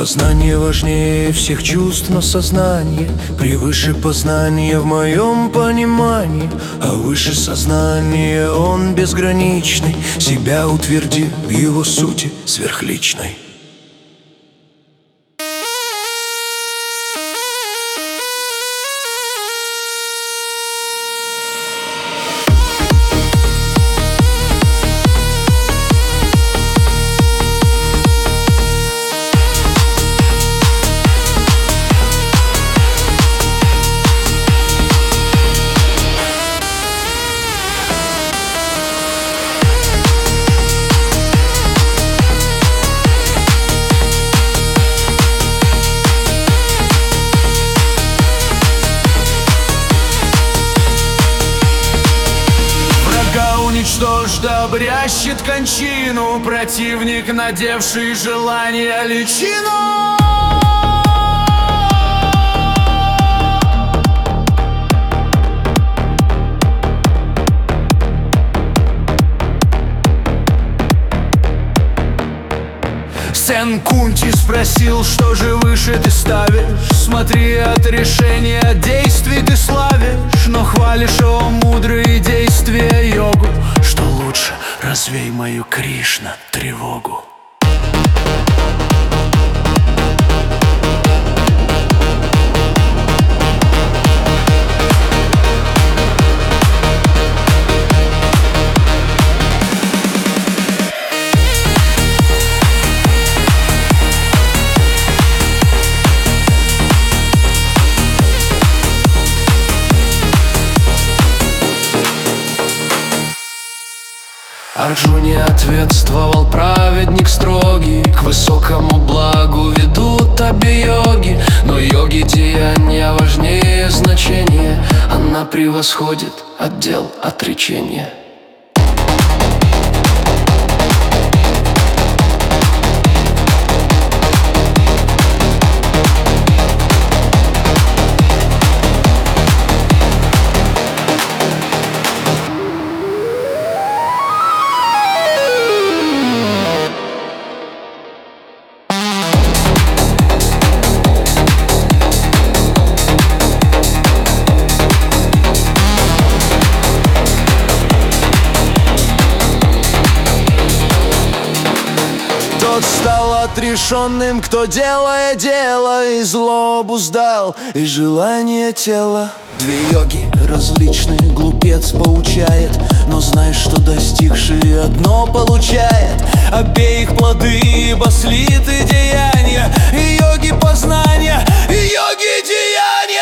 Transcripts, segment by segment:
Сознание важнее всех чувств, но сознание превыше познания в моем понимании. А выше сознания он безграничный, себя утвердив в его сути сверхличной. Уничтожь, да обрящет кончину противник, надевший желание личину. Сен-Кунти спросил, что же выше ты ставишь. Смотри, от решения действий ты славишь, но хвалишь, о мудрые действия йогу. Что лучше, развей мою, Кришна, тревогу. Арджуне ответствовал праведник строгий: к высокому благу ведут абе-йоги. Но йоги деяния важнее значения, она превосходит отдел отречения. Тот стал отрешенным, кто, делая дело, и злобу сдал, и желание тела. Две йоги различные, глупец поучает, но знай, что достигший одно получает. Обеих плоды, ибо слиты деяния, и йоги познания, и йоги деяния.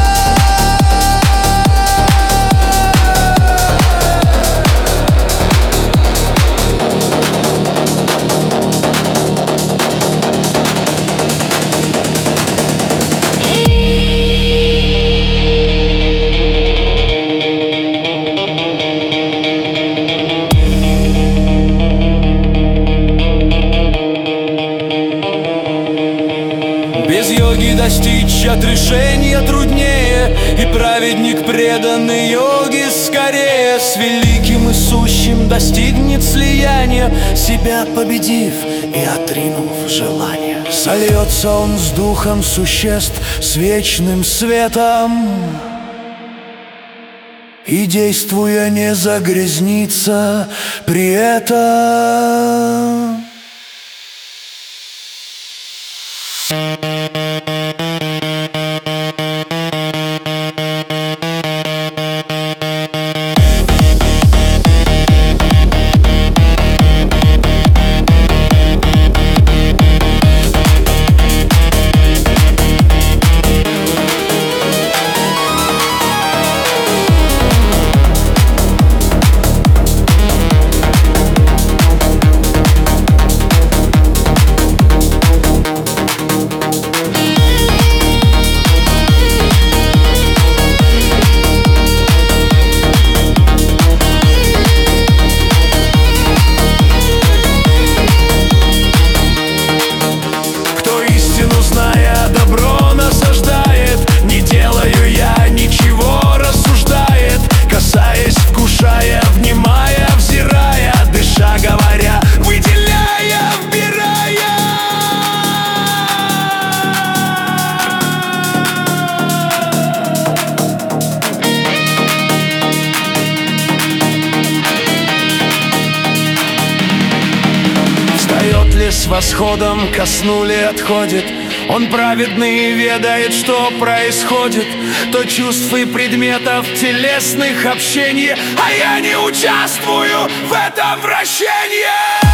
Без йоги достичь отрешения труднее, и праведник, преданный йоге, скорее с великим и сущим достигнет слияния, себя победив и отринув желание. Сольется он с духом существ, с вечным светом, и, действуя, не загрязнится при этом. восходом ко сну ли отходит. Он праведный и ведает, что происходит. То чувств и предметов телесных общений, а я не участвую в этом вращении.